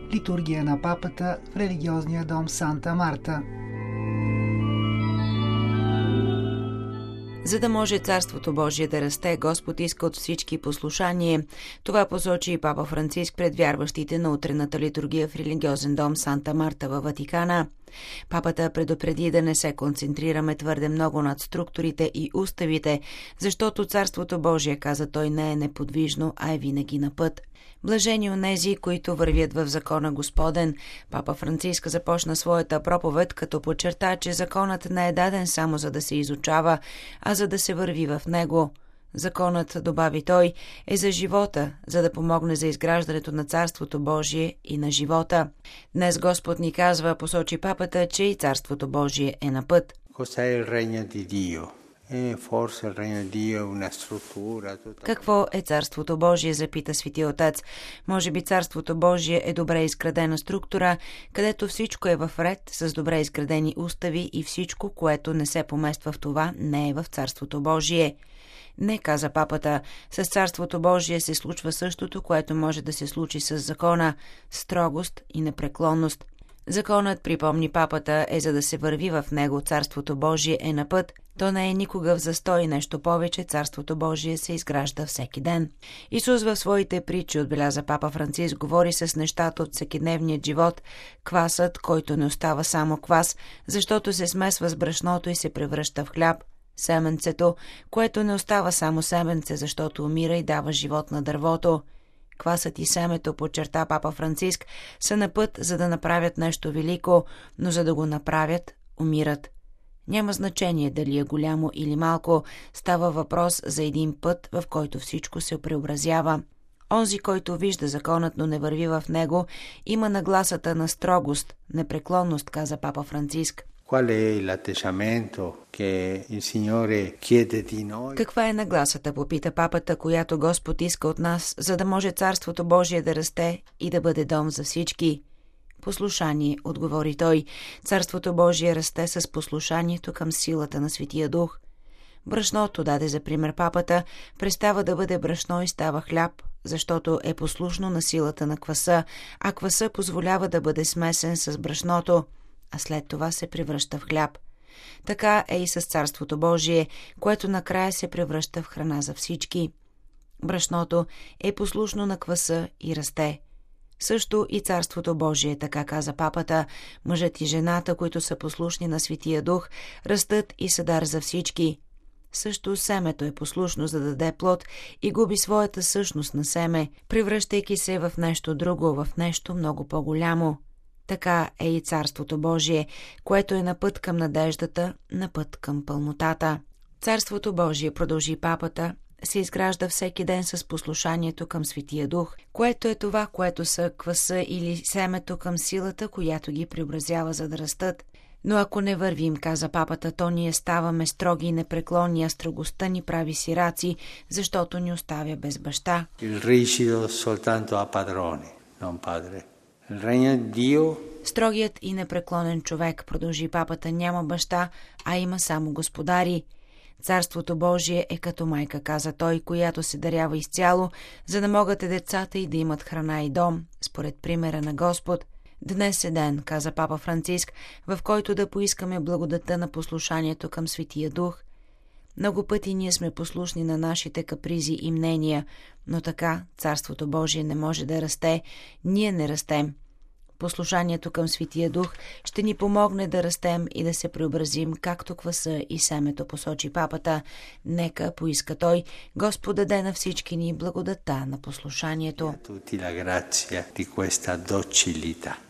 Литургия на папата в религиозния дом Санта Марта. За да може Царството Божие да расте, Господ иска от всички послушание. Това посочи и папа Франциск пред вярващите на утрената литургия в религиозен дом Санта Марта във Ватикана. Папата предупреди да не се концентрираме твърде много над структурите и уставите, защото Царството Божие, каза той, не е неподвижно, а е винаги на път. Блажени онези, които вървят в закона Господен. Папа Франциск започна своята проповед, като подчерта, че законът не е даден само за да се изучава, а за да се върви в него. Законът, добави той, е за живота, за да помогне за изграждането на Царството Божие и на живота. Днес Господ ни казва, посочи папата, че и Царството Божие е на път. Какво е Царството Божие, запита Свети Отец. Може би Царството Божие е добре изградена структура, където всичко е в ред, с добре изградени устави и всичко, което не се помества в това, не е в Царството Божие. Не, каза папата, с Царството Божие се случва същото, което може да се случи с закона – строгост и непреклонност. Законът, припомни папата, е за да се върви в него. Царството Божие е на път. То не е никога в застой, нещо повече. Царството Божие се изгражда всеки ден. Исус в своите притчи, отбеляза папа Франциск, говори с нещата от всекидневния живот. Квасът, който не остава само квас, защото се смесва с брашното и се превръща в хляб. Семенцето, което не остава само семенце, защото умира и дава живот на дървото. Квасът и семето, подчерта папа Франциск, са на път, за да направят нещо велико, но за да го направят, умират. Няма значение дали е голямо или малко, става въпрос за един път, в който всичко се преобразява. Онзи, който вижда законът, но не върви в него, има нагласата на строгост, непреклонност, каза папа Франциск. Каква е нагласата, попита папата, която Господ иска от нас, за да може Царството Божие да расте и да бъде дом за всички? Послушание, отговори той. Царството Божие расте с послушанието към силата на Светия Дух. Брашното, даде за пример папата, престава да бъде брашно и става хляб, защото е послушно на силата на кваса, а кваса позволява да бъде смесен с брашното, а след това се превръща в хляб. Така е и с Царството Божие, което накрая се превръща в храна за всички. Брашното е послушно на кваса и расте. Също и Царството Божие, така каза папата, мъжът и жената, които са послушни на Светия Дух, растат и са дар за всички. Също семето е послушно, за да даде плод и губи своята същност на семе, превръщайки се в нещо друго, в нещо много по-голямо. Така е и Царството Божие, което е на път към надеждата, на път към пълнотата. Царството Божие, продължи папата, се изгражда всеки ден с послушанието към Светия Дух, което е това, което са кваса или семето към силата, която ги преобразява, за да растат. Но ако не вървим, каза папата, то ние ставаме строги и непреклонни, а строгостта ни прави сираци, защото ни оставя без баща. Строгият и непреклонен човек, продължи папата, няма баща, а има само господари. Царството Божие е като майка, каза той, която се дарява изцяло, за да могат децата и да имат храна и дом, според примера на Господ. Днес е ден, каза папа Франциск, в който да поискаме благодата на послушанието към Светия Дух. Много пъти ние сме послушни на нашите капризи и мнения, но така Царството Божие не може да расте, ние не растем. Послушанието към Светия Дух ще ни помогне да растем и да се преобразим, както кваса и семето, посочи папата. Нека, поиска той, Господ даде на всички ни благодата на послушанието.